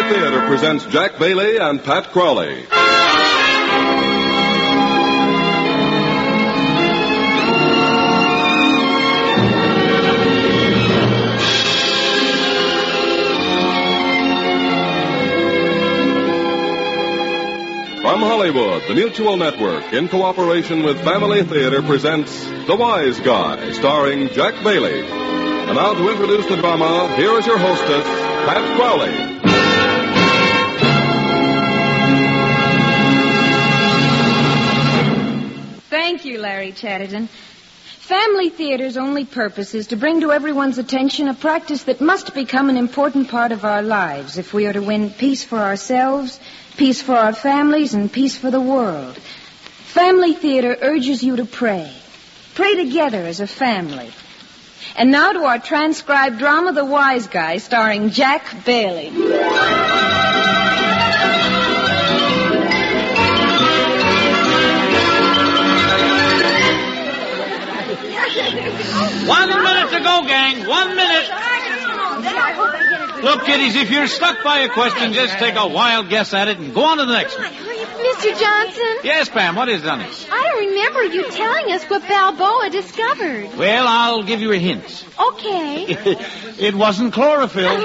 Theater presents Jack Bailey and Pat Crowley. From Hollywood, the Mutual Network, in cooperation with Family Theater, presents The Wise Guy, starring Jack Bailey. And now to introduce the drama, here is your hostess, Pat Crowley. Thank you, Larry Chatterton. Family Theater's only purpose is to bring to everyone's attention a practice that must become an important part of our lives if we are to win peace for ourselves, peace for our families, and peace for the world. Family Theater urges you to pray. Pray together as a family. And now to our transcribed drama, The Wise Guy, starring Jack Bailey. 1 minute to go, gang. 1 minute. Look, kiddies, if you're stuck by a question, just take a wild guess at it and go on to the next one. Mr. Johnson? Yes, Pam, what is it, honey? I don't remember you telling us what Balboa discovered. Well, I'll give you a hint. Okay. It wasn't chlorophyll.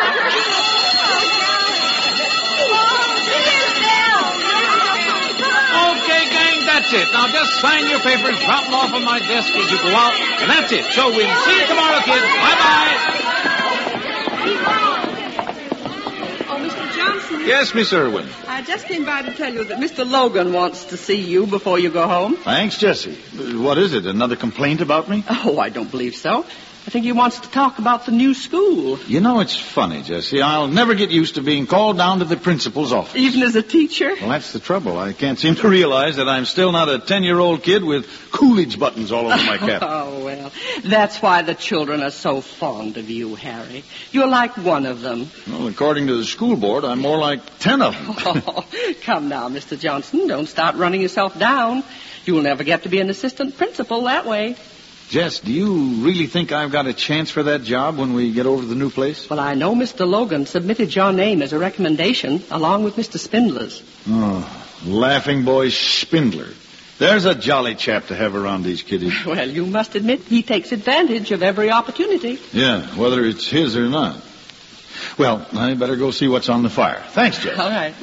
Okay, gang, that's it. Now just sign your papers, drop them off on my desk as you go out, and that's it. So we'll see you tomorrow, kids. Bye-bye. Oh, Mr. Johnson. Yes, Miss Irwin. I just came by to tell you that Mr. Logan wants to see you before you go home. Thanks, Jessie. What is it, another complaint about me? Oh, I don't believe so. I think he wants to talk about the new school. You know, it's funny, Jessie. I'll never get used to being called down to the principal's office. Even as a teacher? Well, that's the trouble. I can't seem to realize that I'm still not a 10-year-old kid with Coolidge buttons all over my cap. Oh, well, that's why the children are so fond of you, Harry. You're like one of them. Well, according to the school board, I'm more like 10 of them. Oh, come now, Mr. Johnson. Don't start running yourself down. You'll never get to be an assistant principal that way. Jess, do you really think I've got a chance for that job when we get over to the new place? Well, I know Mr. Logan submitted your name as a recommendation, along with Mr. Spindler's. Oh, laughing boy Spindler. There's a jolly chap to have around these kiddies. Well, you must admit he takes advantage of every opportunity. Yeah, whether it's his or not. Well, I better go see what's on the fire. Thanks, Jess. All right.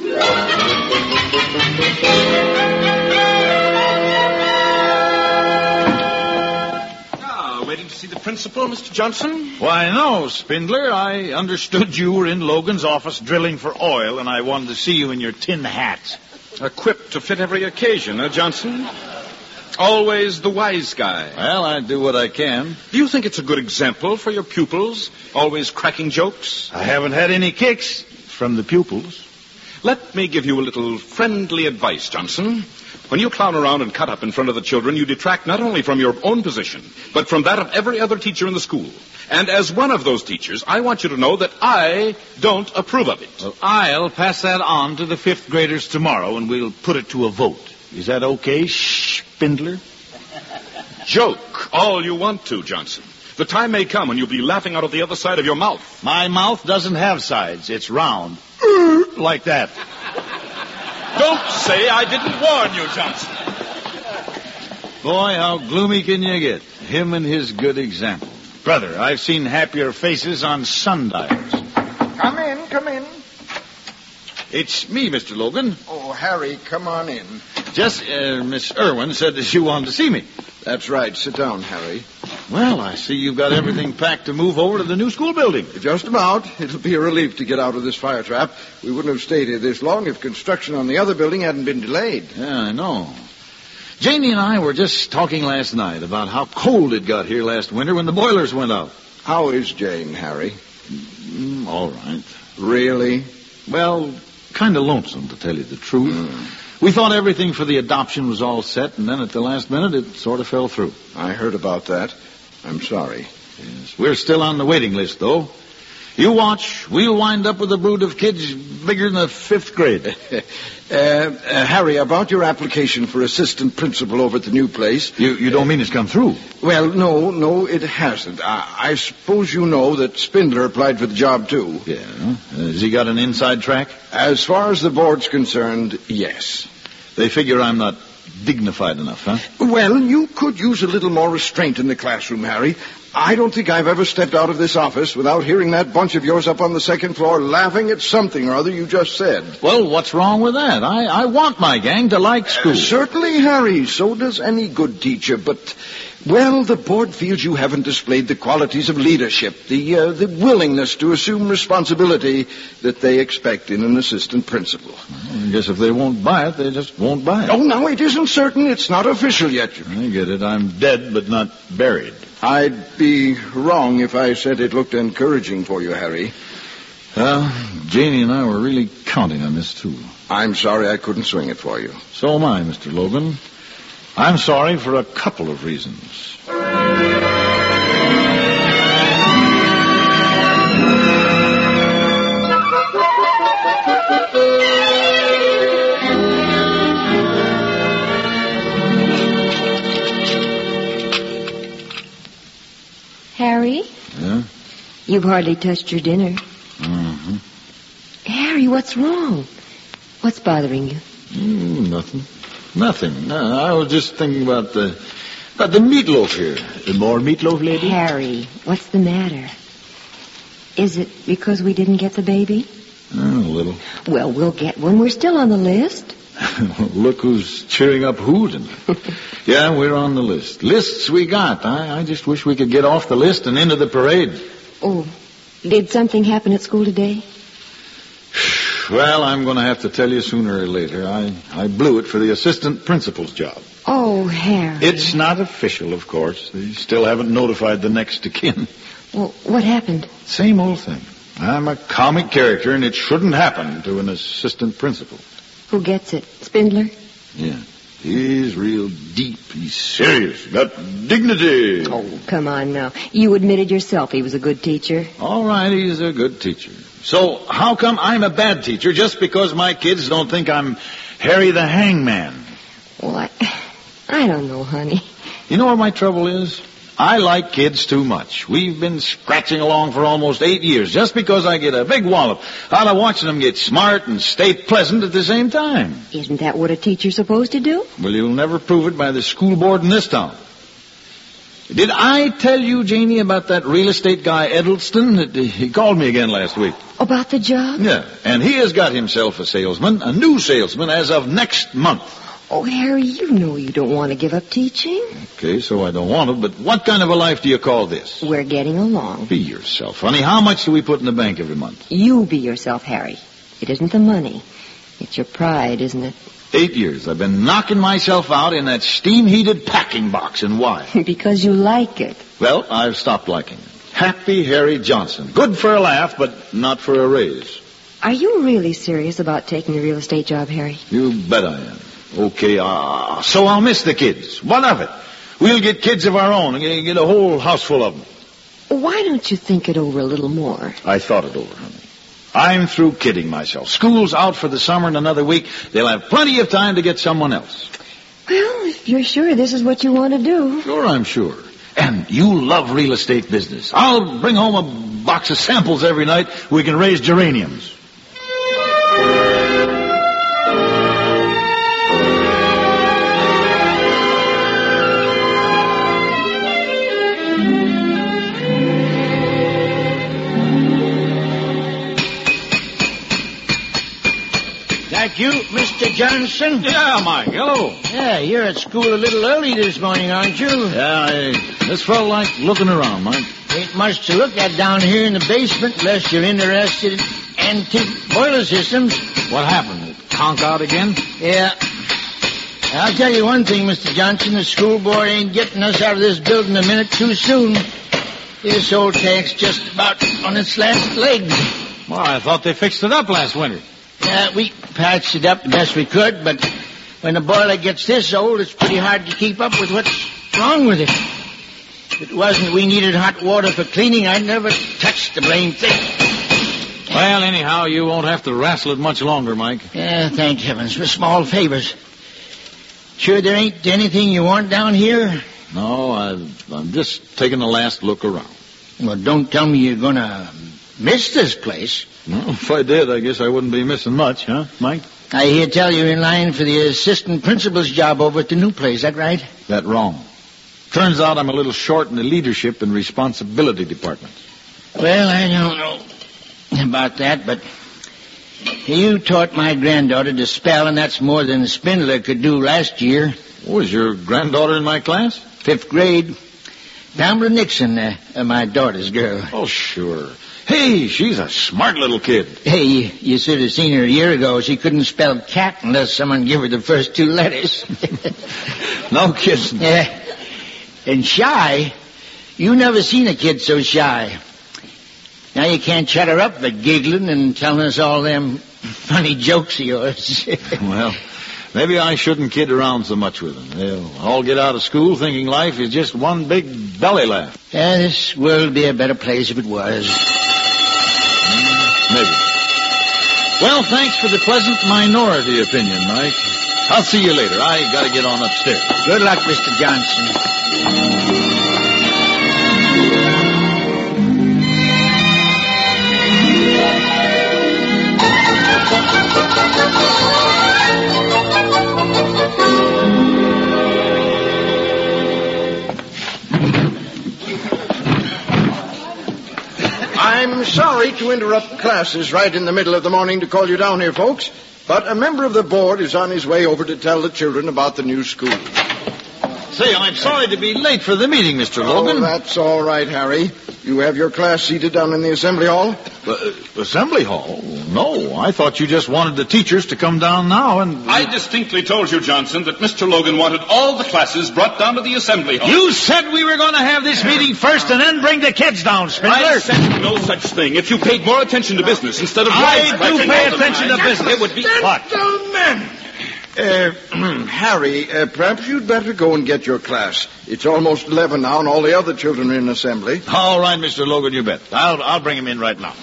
Waiting to see the principal, Mr. Johnson? Why, no, Spindler. I understood you were in Logan's office drilling for oil, and I wanted to see you in your tin hat. Equipped to fit every occasion, Johnson? Always the wise guy. Well, I do what I can. Do you think it's a good example for your pupils? Always cracking jokes? I haven't had any kicks from the pupils. Let me give you a little friendly advice, Johnson. When you clown around and cut up in front of the children, you detract not only from your own position, but from that of every other teacher in the school. And as one of those teachers, I want you to know that I don't approve of it. Well, I'll pass that on to the fifth graders tomorrow, and we'll put it to a vote. Is that okay, Spindler? Joke all you want to, Johnson. The time may come when you'll be laughing out of the other side of your mouth. My mouth doesn't have sides. It's round. Like that. Don't say I didn't warn you, Johnson. Boy, how gloomy can you get? Him and his good example. Brother, I've seen happier faces on sundials. Come in, come in. It's me, Mr. Logan. Oh, Harry, come on in. Miss Irwin said that you wanted to see me. That's right. Sit down, Harry. Well, I see you've got everything packed to move over to the new school building. Just about. It'll be a relief to get out of this fire trap. We wouldn't have stayed here this long if construction on the other building hadn't been delayed. Yeah, I know. Janie and I were just talking last night about how cold it got here last winter when the boilers went out. How is Jane, Harry? All right. Really? Well, kind of lonesome, to tell you the truth. We thought everything for the adoption was all set, and then at the last minute it sort of fell through. I heard about that. I'm sorry. Yes, we're still on the waiting list, though. You watch. We'll wind up with a brood of kids bigger than the 5th grade. Harry, about your application for assistant principal over at the new place. You don't mean it's come through? Well, no, it hasn't. I suppose you know that Spindler applied for the job, too. Yeah. Has he got an inside track? As far as the board's concerned, yes. They figure I'm not dignified enough, huh? Well, you could use a little more restraint in the classroom, Harry. I don't think I've ever stepped out of this office without hearing that bunch of yours up on the 2nd floor laughing at something or other you just said. Well, what's wrong with that? I want my gang to like school. Certainly, Harry. So does any good teacher. But, well, the board feels you haven't displayed the qualities of leadership, the willingness to assume responsibility that they expect in an assistant principal. I guess if they won't buy it, they just won't buy it. Oh, no, it isn't certain. It's not official yet. I get it. I'm dead, but not buried. I'd be wrong if I said it looked encouraging for you, Harry. Well, Janie and I were really counting on this, too. I'm sorry I couldn't swing it for you. So am I, Mr. Logan. I'm sorry for a couple of reasons. Harry? Yeah? You've hardly touched your dinner. Mm-hmm. Harry, what's wrong? What's bothering you? Nothing. No, I was just thinking about the meatloaf here. More meatloaf, lady? Harry, what's the matter? Is it because we didn't get the baby? A little. Well, we'll get one. We're still on the list. Look who's cheering up Hooten. Yeah, we're on the list. Lists we got. I just wish we could get off the list and into the parade. Oh, did something happen at school today? Well, I'm going to have to tell you sooner or later. I blew it for the assistant principal's job. Oh, Harry. It's not official, of course. They still haven't notified the next of kin. Well, what happened? Same old thing. I'm a comic character, and it shouldn't happen to an assistant principal. Who gets it? Spindler? Yeah. He's real deep. He's serious. Got dignity. Oh, come on now. You admitted yourself he was a good teacher. All right, he's a good teacher. So how come I'm a bad teacher just because my kids don't think I'm Harry the Hangman? Well, I don't know, honey. You know what my trouble is? I like kids too much. We've been scratching along for almost 8 years just because I get a big wallop out of watching them get smart and stay pleasant at the same time. Isn't that what a teacher's supposed to do? Well, you'll never prove it by the school board in this town. Did I tell you, Janie, about that real estate guy, Edelston? He called me again last week. About the job? Yeah, and he has got himself a salesman, a new salesman, as of next month. Oh, Harry, you know you don't want to give up teaching. Okay, so I don't want to, but what kind of a life do you call this? We're getting along. Be yourself, honey. How much do we put in the bank every month? You be yourself, Harry. It isn't the money. It's your pride, isn't it? 8 years. I've been knocking myself out in that steam-heated packing box, and why? Because you like it. Well, I've stopped liking it. Happy Harry Johnson. Good for a laugh, but not for a raise. Are you really serious about taking the real estate job, Harry? You bet I am. Okay, so I'll miss the kids. What of it? We'll get kids of our own and get a whole house full of them. Why don't you think it over a little more? I thought it over, honey. I'm through kidding myself. School's out for the summer in another week. They'll have plenty of time to get someone else. Well, if you're sure this is what you want to do. Sure, I'm sure. And you love real estate business. I'll bring home a box of samples every night. We can raise geraniums. That you, Mr. Johnson? Yeah, Mike. Hello. Yeah, you're at school a little early this morning, aren't you? Yeah, I just felt like looking around, Mike. Ain't much to look at down here in the basement unless you're interested in antique boiler systems. What happened? Conk out again? Yeah. I'll tell you one thing, Mr. Johnson. The school board ain't getting us out of this building a minute too soon. This old tank's just about on its last legs. Well, I thought they fixed it up last winter. Yeah, we patched it up the best we could, but when the boiler gets this old, it's pretty hard to keep up with what's wrong with it. If it wasn't we needed hot water for cleaning, I'd never touch the blame thing. Well, anyhow, you won't have to wrestle it much longer, Mike. Yeah, thank heavens for small favors. Sure there ain't anything you want down here? No, I'm just taking a last look around. Well, don't tell me you're going to miss this place. Well, if I did, I guess I wouldn't be missing much, huh, Mike? I hear tell you're in line for the assistant principal's job over at the new place. Is that right? That wrong. Turns out I'm a little short in the leadership and responsibility department. Well, I don't know about that, but you taught my granddaughter to spell, and that's more than Spindler could do last year. Was your granddaughter in my class? 5th grade. Pamela Nixon, my daughter's girl. Oh, sure. Hey, she's a smart little kid. Hey, you should have seen her a year ago. She couldn't spell cat unless someone gave her the first 2 letters. No kidding. Yeah. And shy? You never seen a kid so shy. Now you can't shut her up for giggling and telling us all them funny jokes of yours. Well, maybe I shouldn't kid around so much with them. They'll all get out of school thinking life is just one big belly laugh. Yeah, this world would be a better place if it was. Maybe. Well, thanks for the pleasant minority opinion, Mike. I'll see you later. I gotta get on upstairs. Good luck, Mr. Johnson. I'm sorry to interrupt classes right in the middle of the morning to call you down here, folks, but a member of the board is on his way over to tell the children about the new school. Say, I'm sorry to be late for the meeting, Mr. Logan. Oh, that's all right, Harry. You have your class seated down in the assembly hall? Assembly hall? No, I thought you just wanted the teachers to come down now and... I distinctly told you, Johnson, that Mr. Logan wanted all the classes brought down to the assembly hall. You said we were going to have this meeting first and then bring the kids down, Spindler. I said no such thing. If you paid more attention to business instead of... I do pay attention to business. It would be... Gentlemen! Harry, perhaps you'd better go and get your class. It's almost 11 now, and all the other children are in assembly. All right, Mr. Logan, you bet. I'll bring him in right now.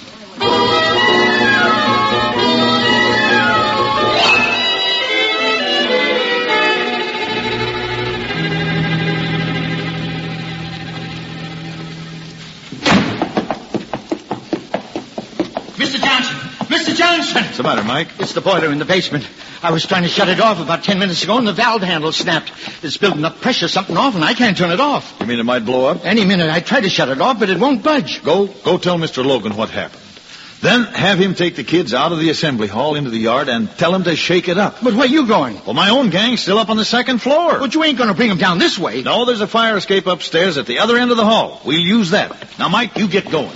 Mr. Johnson! Mr. Johnson! What's the matter, Mike? It's the boiler in the basement. I was trying to shut it off about 10 minutes ago, and the valve handle snapped. It's building up pressure, something off, and I can't turn it off. You mean it might blow up? Any minute. I tried to shut it off, but it won't budge. Go tell Mr. Logan what happened. Then have him take the kids out of the assembly hall into the yard and tell them to shake it up. But where are you going? Well, my own gang's still up on the second floor. But you ain't going to bring them down this way. No, there's a fire escape upstairs at the other end of the hall. We'll use that. Now, Mike, you get going.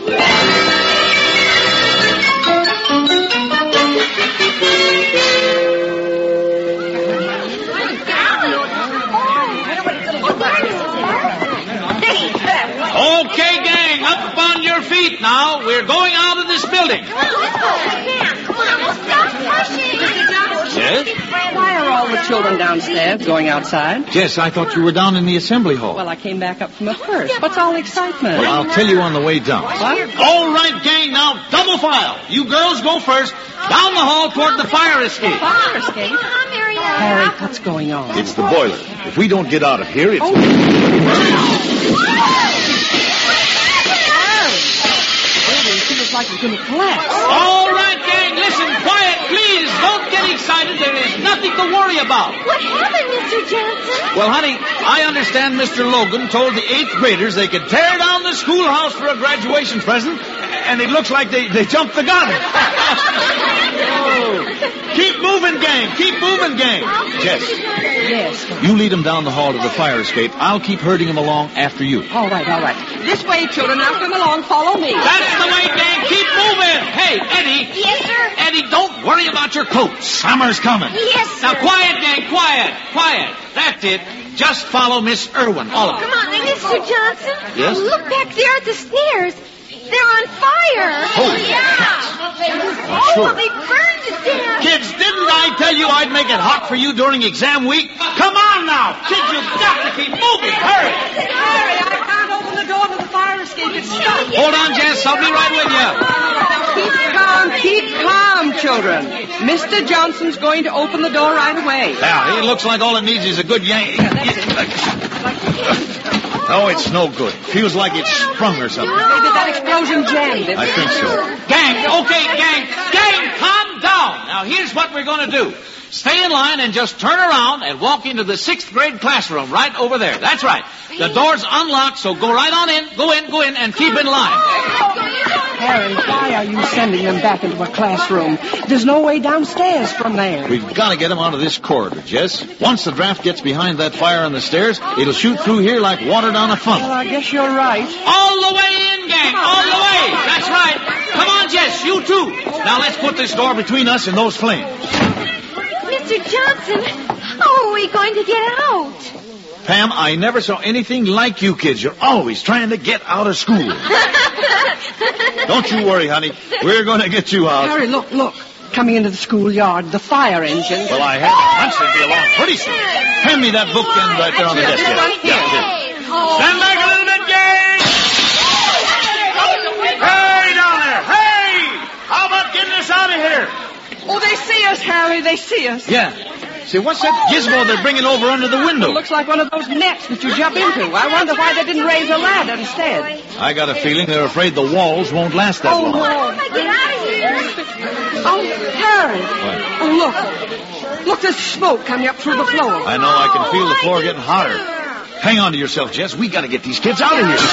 Okay, gang, up on your feet now. We're going out of this building. Come on, stop pushing. Yes? Why are all the children downstairs going outside? Jess, I thought you were down in the assembly hall. Well, I came back up from it first. What's all the excitement? Well, I'll tell you on the way down. What? All right, gang, now double file. You girls go first. Down the hall toward the fire escape. Fire escape? Come, Marianne. Harry, what's going on? It's the boiler. If we don't get out of here, it's... It feels like it's going to collapse. All right, gang, listen, quiet, please. Don't get excited. There is nothing to worry about. What happened, Mr. Johnson? Well, honey, I understand Mr. Logan told the 8th graders they could tear down the schoolhouse for a graduation present, and it looks like they jumped the gun. Keep moving, gang. Keep moving, gang. Jess, Yes. you lead them down the hall to the fire escape. I'll keep herding them along after you. All right. This way, children. Now come along. Follow me. That's the way, gang. Keep moving. Hey, Eddie. Yes, sir. Eddie, don't worry about your coat. Summer's coming. Yes, sir. Now, quiet, gang. Quiet. That's it. Just follow Miss Irwin. All of Come on, Mr. Johnson. Yes? Look back there at the stairs. They're on fire. Holy yeah. Sure. They burned to death. Kids, didn't I tell you I'd make it hot for you during exam week? Come on now. Kids, you've got to keep moving. Hurry. Harry, I can't open the door to the fire escape. It's stuck. Hold on, Jess. I'll be right with you. Keep calm, children. Mr. Johnson's going to open the door right away. Yeah, it looks like all it needs is a good yank. No, it's no good. Feels like it's sprung or something. Maybe that explosion jammed it. I think so. Gang, calm down. Now, here's what we're going to do. Stay in line and just turn around and walk into the 6th grade classroom right over there. That's right. The door's unlocked, so go right on in. Go in, and keep in line. Harry, why are you sending them back into a classroom? There's no way downstairs from there. We've got to get them out of this corridor, Jess. Once the draft gets behind that fire on the stairs, it'll shoot through here like water down a funnel. Well, I guess you're right. All the way in, gang. All the way. That's right. Come on, Jess. You too. Now, let's put this door between us and those flames. Mr. Johnson, how are we going to get out? Pam, I never saw anything like you kids. You're always trying to get out of school. Don't you worry, honey. We're going to get you out. Harry, look. Coming into the schoolyard, the fire engine. Well, I had a hunch they'd be along pretty soon. Hand me that bookend right there on the desk. Yeah, here. Stand back a little bit, gang. Hey, down there. Hey! How about getting us out of here? Oh, they see us, Harry. They see us. Yeah. Say, what's that gizmo they're bringing over under the window? It looks like one of those nets that you jump into. I wonder why they didn't raise a ladder instead. I got a feeling they're afraid the walls won't last that long. How do I get out of here? Oh, Harry. What? Oh, look, there's smoke coming up through the floor. I know. I can feel the floor getting hotter. Hang on to yourself, Jess. We got to get these kids out of here.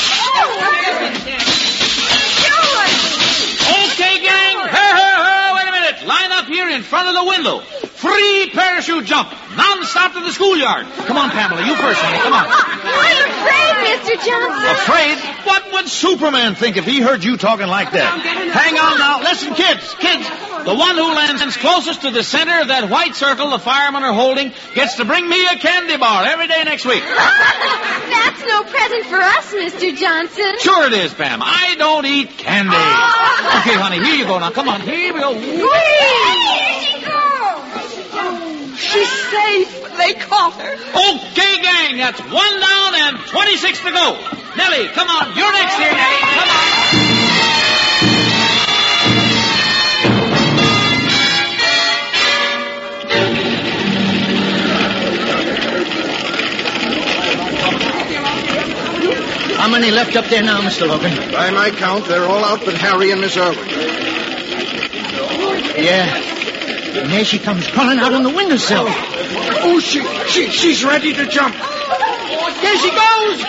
Okay, gang. Wait a minute. Line up here in front of the window. Free parachute jump. Non-stop to the schoolyard. Come on, Pamela. You first, honey. Come on. I'm afraid, Mr. Johnson. Afraid? What would Superman think if he heard you talking like that? Hang on now. Listen, kids. The one who lands closest to the center of that white circle the firemen are holding gets to bring me a candy bar every day next week. That's no present for us, Mr. Johnson. Sure it is, Pam. I don't eat candy. Okay, honey, here you go. Now, come on. Here we go. Here she goes. She's safe. They caught her. Okay, gang. That's 1 down and 26 to go. Nellie, come on. You're next here, Nellie. Come on. How many left up there now, Mr. Logan? By my count, they're all out but Harry and Miss Irwin. Yeah. And there she comes crawling out on the windowsill. Oh, she's ready to jump. There she goes!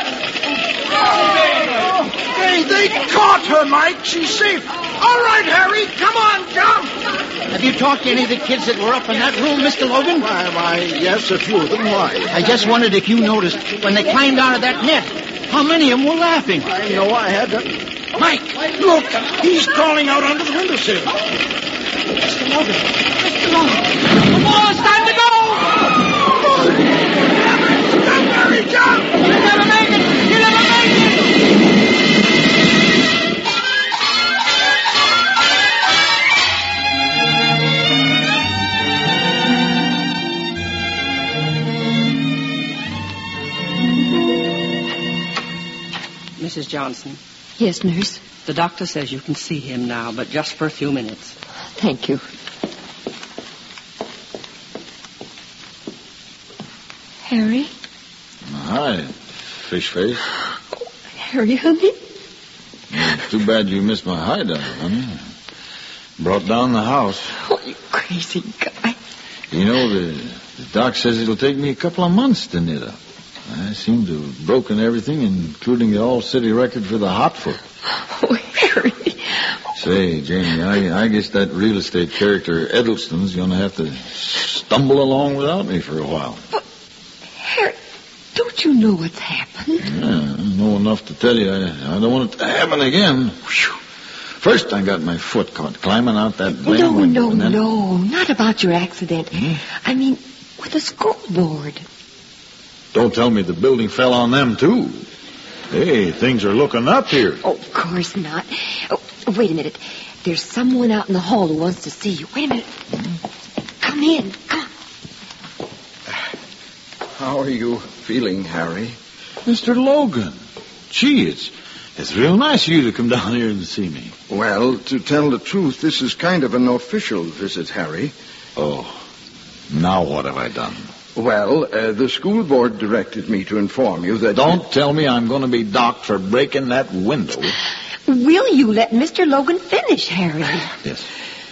Hey, they caught her, Mike. She's safe. All right, Harry, come on, jump. Have you talked to any of the kids that were up in that room, Mr. Logan? Why, yes, a few of them. Why? I just wondered if you noticed when they climbed out of that net, how many of them were laughing. I know I had to... Mike, look, he's crawling out onto the windowsill. Mr. Logan. Come on, it's time to go! Jump, Harry, jump! You'll never make it! You'll never make it! Mrs. Johnson. Yes, nurse. The doctor says you can see him now, but just for a few minutes. Thank you. Harry? Hi, fish face. Harry, honey? Too bad you missed my hideout, honey. Brought down the house. Oh, you crazy guy. You know, the doc says it'll take me a couple of months to knit up. I seem to have broken everything, including the all-city record for the hot foot. Oh, Harry. Say, Janie, I guess that real estate character Edelston's going to have to stumble along without me for a while. But, Harry, don't you know what's happened? Yeah, I know enough to tell you I don't want it to happen again. Whew. First, I got my foot caught climbing out that damn window. No, not about your accident. I mean, with the scoreboard. Don't tell me the building fell on them, too. Hey, things are looking up here. Oh, of course not. Oh, wait a minute. There's someone out in the hall who wants to see you. Wait a minute. Come in. Come on. How are you feeling, Harry? Mr. Logan. Gee, It's real nice of you to come down here and see me. Well, to tell the truth, this is kind of an official visit, Harry. Oh, now what have I done? Well, the school board directed me to inform you that... Don't tell me I'm going to be docked for breaking that window. Will you let Mr. Logan finish, Harry? Yes.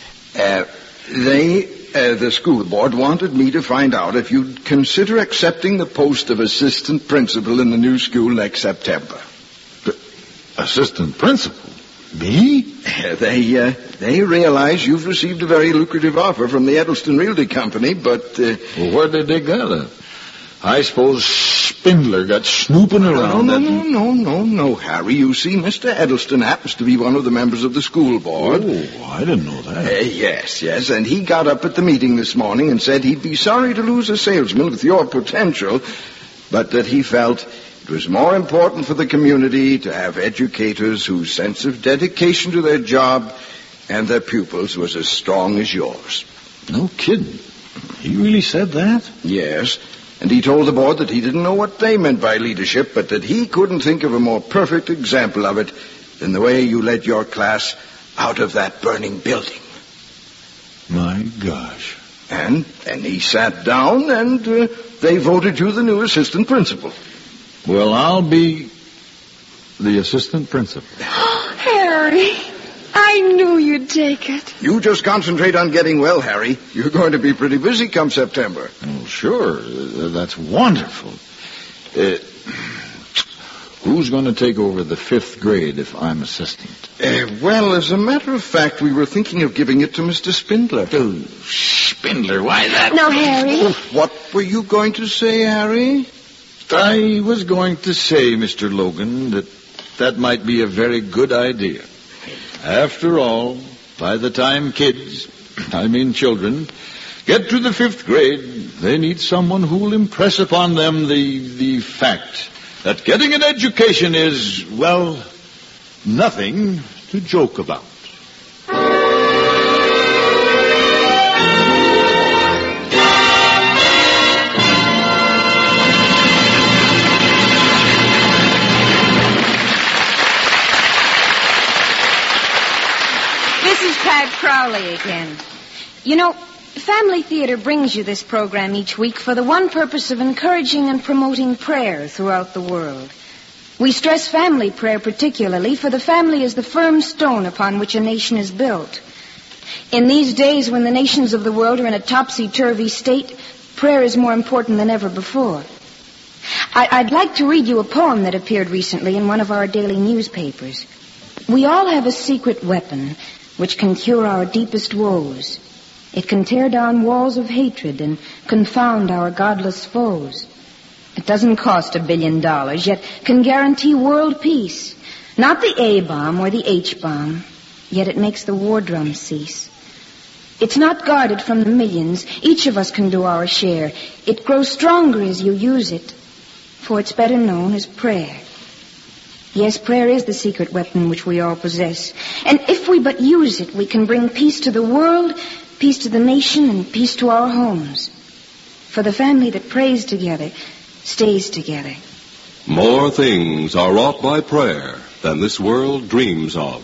The school board wanted me to find out if you'd consider accepting the post of assistant principal in the new school next September. Assistant principal? Me? They realize you've received a very lucrative offer from the Edelston Realty Company, but... Well, where'd they dig that up? I suppose Spindler got snooping around. No, Harry. You see, Mr. Edelston happens to be one of the members of the school board. Oh, I didn't know that. Yes, and he got up at the meeting this morning and said he'd be sorry to lose a salesman with your potential, but that he felt it was more important for the community to have educators whose sense of dedication to their job and their pupils was as strong as yours. No kidding. He really said that? Yes. And he told the board that he didn't know what they meant by leadership, but that he couldn't think of a more perfect example of it than the way you led your class out of that burning building. My gosh. And then he sat down and they voted you the new assistant principal. Well, I'll be the assistant principal. Oh, Harry, I knew you'd take it. You just concentrate on getting well, Harry. You're going to be pretty busy come September. Oh, sure. That's wonderful. Who's going to take over the 5th grade if I'm assistant? Well, as a matter of fact, we were thinking of giving it to Mr. Spindler. Oh, Spindler, why that? Now, Harry. What were you going to say, Harry? I was going to say, Mr. Logan, that might be a very good idea. After all, by the time children, get to the 5th grade, they need someone who will impress upon them the fact that getting an education is, well, nothing to joke about. Pat Crowley again. You know, Family Theater brings you this program each week for the one purpose of encouraging and promoting prayer throughout the world. We stress family prayer particularly, for the family is the firm stone upon which a nation is built. In these days when the nations of the world are in a topsy-turvy state, prayer is more important than ever before. I'd like to read you a poem that appeared recently in one of our daily newspapers. We all have a secret weapon which can cure our deepest woes. It can tear down walls of hatred and confound our godless foes. It doesn't cost $1 billion, yet can guarantee world peace. Not the A-bomb or the H-bomb, yet it makes the war drum cease. It's not guarded from the millions. Each of us can do our share. It grows stronger as you use it, for it's better known as prayer. Yes, prayer is the secret weapon which we all possess. And if we but use it, we can bring peace to the world, peace to the nation, and peace to our homes. For the family that prays together stays together. More things are wrought by prayer than this world dreams of.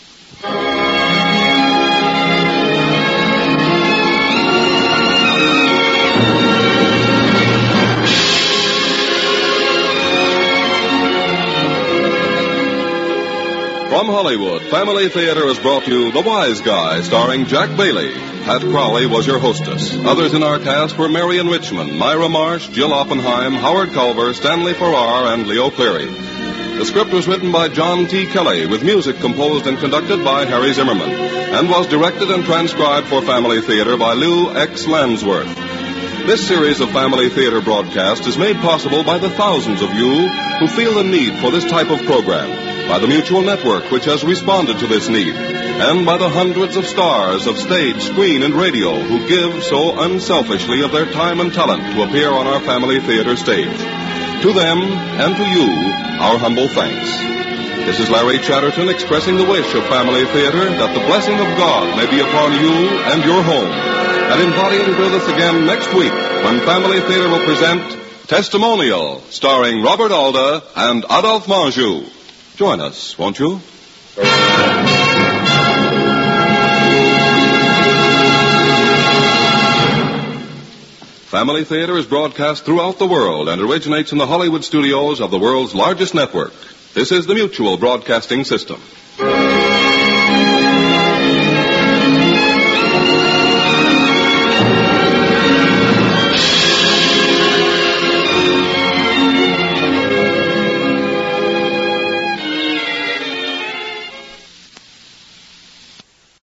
From Hollywood, Family Theater has brought you The Wise Guy, starring Jack Bailey. Pat Crowley was your hostess. Others in our cast were Marion Richmond, Myra Marsh, Jill Oppenheim, Howard Culver, Stanley Farrar, and Leo Cleary. The script was written by John T. Kelly, with music composed and conducted by Harry Zimmerman, and was directed and transcribed for Family Theater by Lou X. Lansworth. This series of Family Theater broadcasts is made possible by the thousands of you who feel the need for this type of program, by the Mutual Network, which has responded to this need, and by the hundreds of stars of stage, screen, and radio who give so unselfishly of their time and talent to appear on our Family Theater stage. To them and to you, our humble thanks. This is Larry Chatterton expressing the wish of Family Theater that the blessing of God may be upon you and your home, and inviting you with us again next week when Family Theater will present Testimonial, starring Robert Alda and Adolphe Manjou. Join us, won't you? Family Theater is broadcast throughout the world and originates in the Hollywood studios of the world's largest network. This is the Mutual Broadcasting System.